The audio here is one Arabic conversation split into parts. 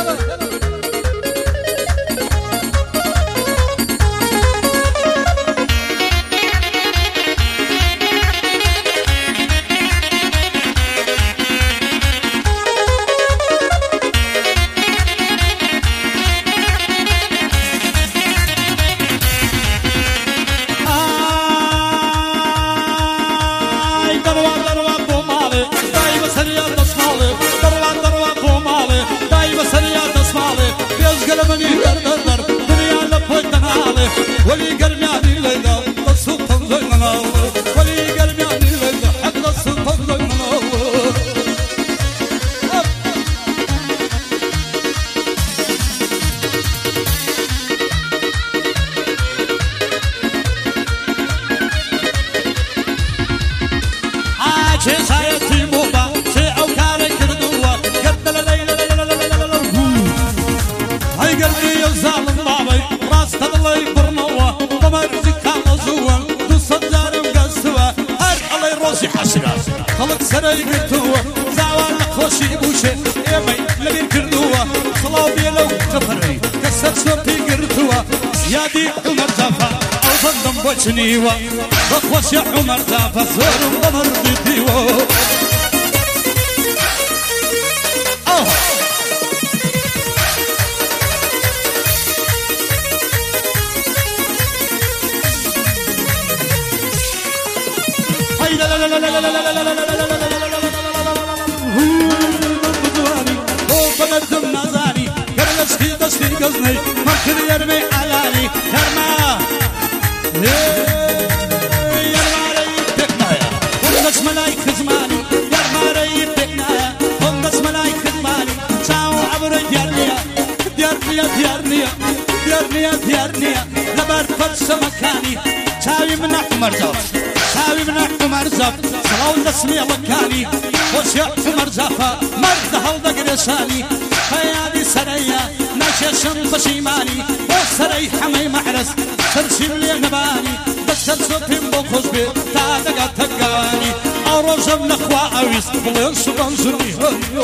خلق سري قلتوا زعوان خوشي بوشي يبي لبين كردوا صلاو بيلو كفري كسر صوتي قرتوا زيادي عمر زافا او ضمن بوشنيوا بخوش يا عمر زافا زور ضمر بديوا قصني ممكن يرمي علاني يرمى يرمى ريبك نايا والناس ملايك زماني يرمى ريبك نايا والناس ملايك زماني ساو عبر ديارنيا ديارنيا ديارنيا ديارنيا ديارنيا لبر فرس مكاني ساوي من أحمر زاف ساوي من أحمر زاف صلاو النسمي مكاني وشيع عمر زافا مرد هلدق رساني فيادي سريا ناششم بشيماني وسري حمي محرس ترسم لي نباني بكسر صوتهم بوخوش بي تادقا تقاني أروزم نخوا أويس بلين سبان زني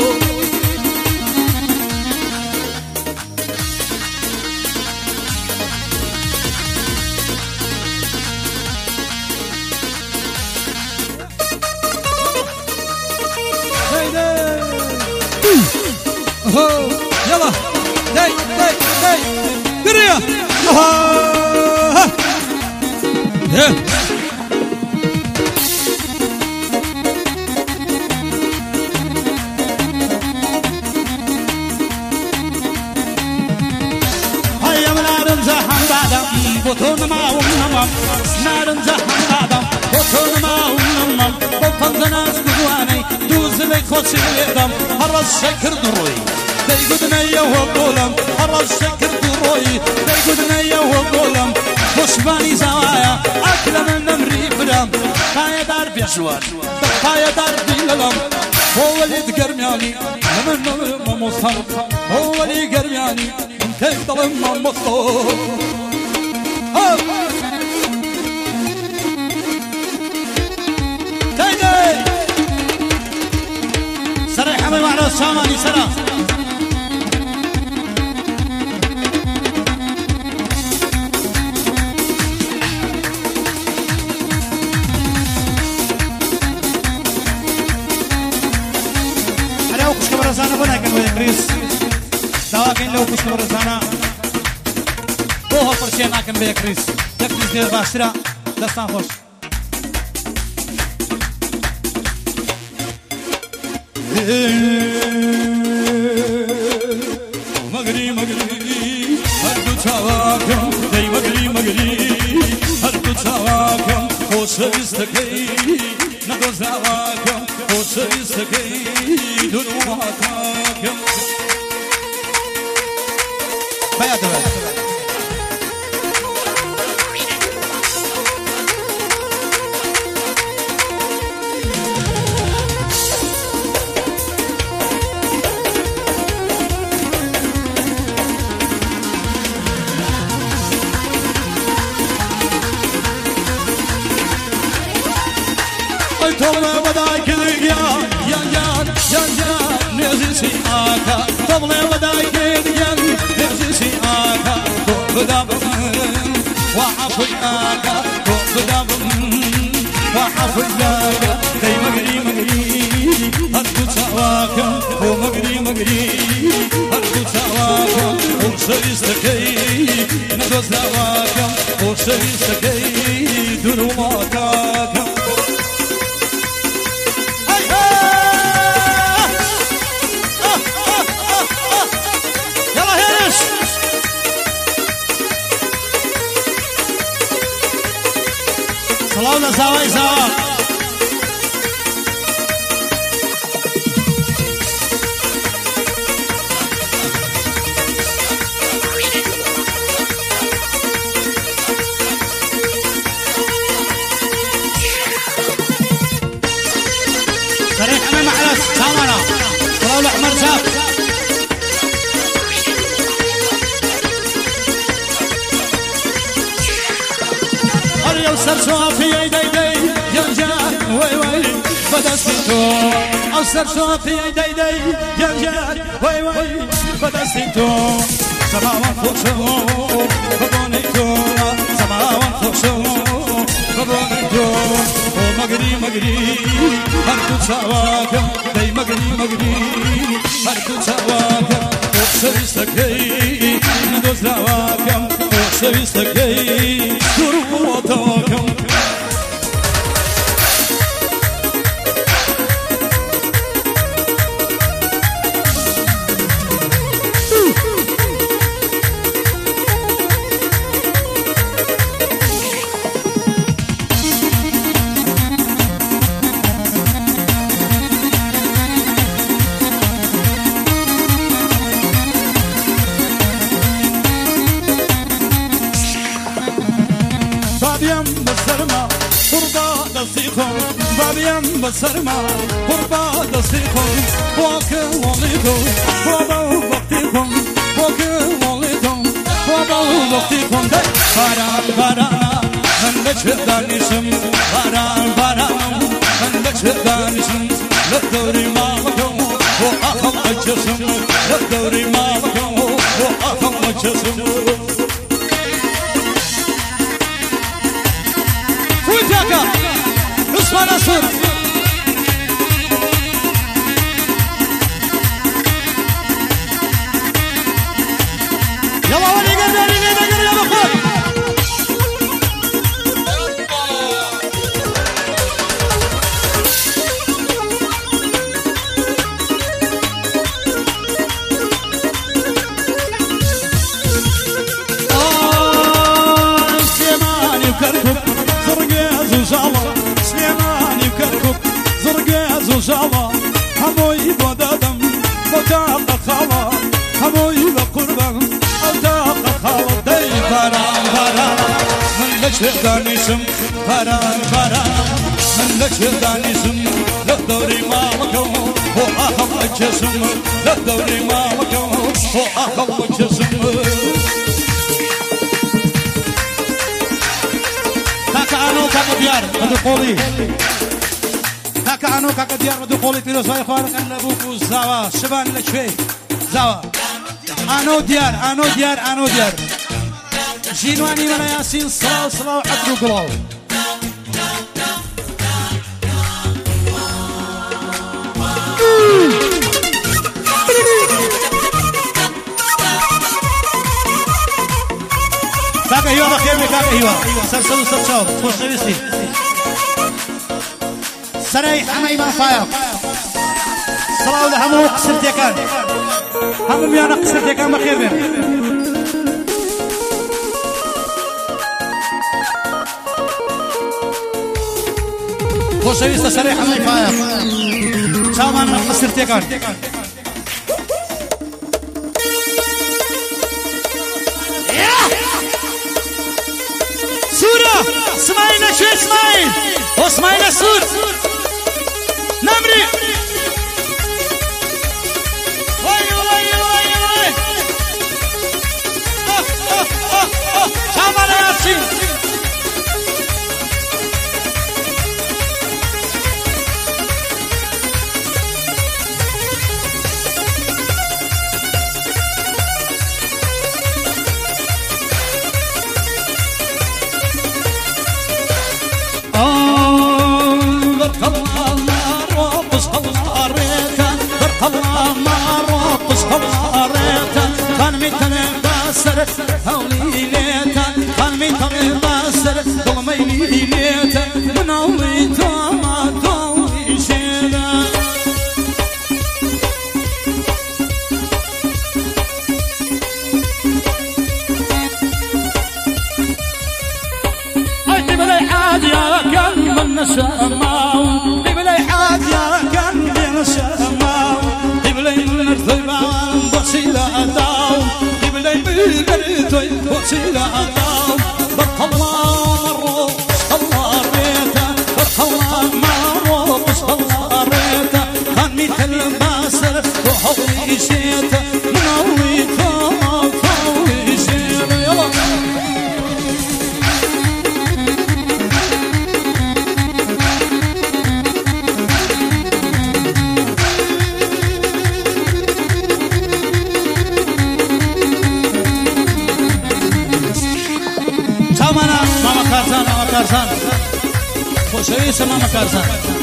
يلا داي داي داي قرية هيا من نار زحم بعدم بطون ما ونمم نار زحم بعدم بطون ما ونمم بطن ناس قدواني دوز لي خوشي ليدم هرس شكر دروي دايقودنا يوه قولم هرس شكر دروي دايقودنا يوه قولم بشباني زوايا أكل من نمري برام خايا دار بيشوان خايا دار بيللم هو اللي تقرمياني من مصطم هو اللي قرمياني انت ظلم مصطم تايدي سري حمي معنا الساماني سلام رزانه بنا كن وين كريس دواكين لو كش رزانه بوها فرشينا كن بي كريس تكريس دير باشرا دستان خوش مغري مغري هر دو چاواكم دای مغري مغري هر دو چاواكم خوش استکی ندو زاواكم خوش استکی دنواتاكم بيات بيات طبلة بدايك يا نزل سياكا طبلة بدايك وحفياك وقدام وحفياك داي مغري مغري هرقو سواك ومغري مغري هرقو سواك وشريستكي ندوز دواك وشريستكي دروماك صلاونا زاوي زاوي سريع أمام أحلس شامنا صلاونا أحمر شاب سرسوا في يدي ينجان وي وي بدستو او سرسوا في يدي ينجان وي وي بدستو سماوات فوقشو ببونيتو سماوات فوقشو ببونيتو ومغري مغري هرقو سواك داي مغري مغري هرقو سواك وشريستكي ندوز دواك وشريستكي دروتاك بابيان بسرما قربا دستيكم واكو وليكم بابا وقتكم واكو وليكم بابا وقتكم باران بارانا من لشدانيشم باران بارانا من لشدانيشم لدوري مامكم واخم اجسم لدوري مامكم واخم اجسم ويتاكا اسمع نصر يلا ولي قدر يا بخور سليماني وكركب زرقاز وزعلة سليماني وكركب زرقاز وزعلة هموي بدادم بطاقة خالة هموي بقربان بطاقة خالة داي باران باران من لشدانيشم باران باران من لشدانيشم لدوري مالكم وآخم الجسم لدوري مالكم وآخم الجسم كاكا كاكا ديار مدو قولي كاكا كاكا ديار مدو قولي تيرو سواي خوارك أن أبوكو زاوا شبان لشوي زاوا أنو ديار جينواني من ياسين صلاو عدو قلاو كاكا هيوا بخير كاكا هيوا سرسلو سرساو خوش نويستي سري حمي ما فايق صلاو لهمو قصرتي كان همو ميانا قصرتي كان بخير بين خوش نويستا سري حمي فايق شامان قصرتي كان اسماعيل شو اسماعيل واسماعيل السود نمري وي شامل ياسين الله ريتا برق الله مارو بصح الله ريتا كان مثل باسر هولي ليتا كان مثل باسر ضميني ليتا من أوليتا ما توي شيدا أجي بلي حاد يا كان من سماو بلي حاد يا كان من سماو بلي من الثبان بصيلا داو بلي بالقريتوي بصيلا داو برق الله مرو الله ريتا برق الله مرو بص الله ريتا كان مثل باسر وحوي شيتا منوي توي شيتا يلا ماما كارزان خوشویست ماما كارزان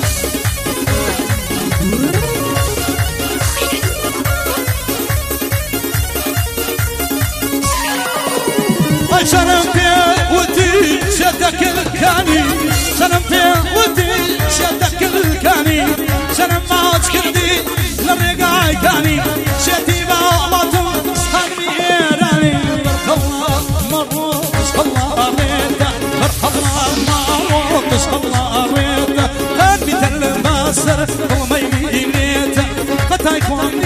سنم في ودي شدك الكاني سنم في ودي شدك الكاني سنم ما تكردي لرقع كاني شتي بعضتم صحبي ايراني برق الله مرو بصح الله ريتا برق الله مرو بصح الله ريتا كان مثل باسر وميلي ليتا قد يكون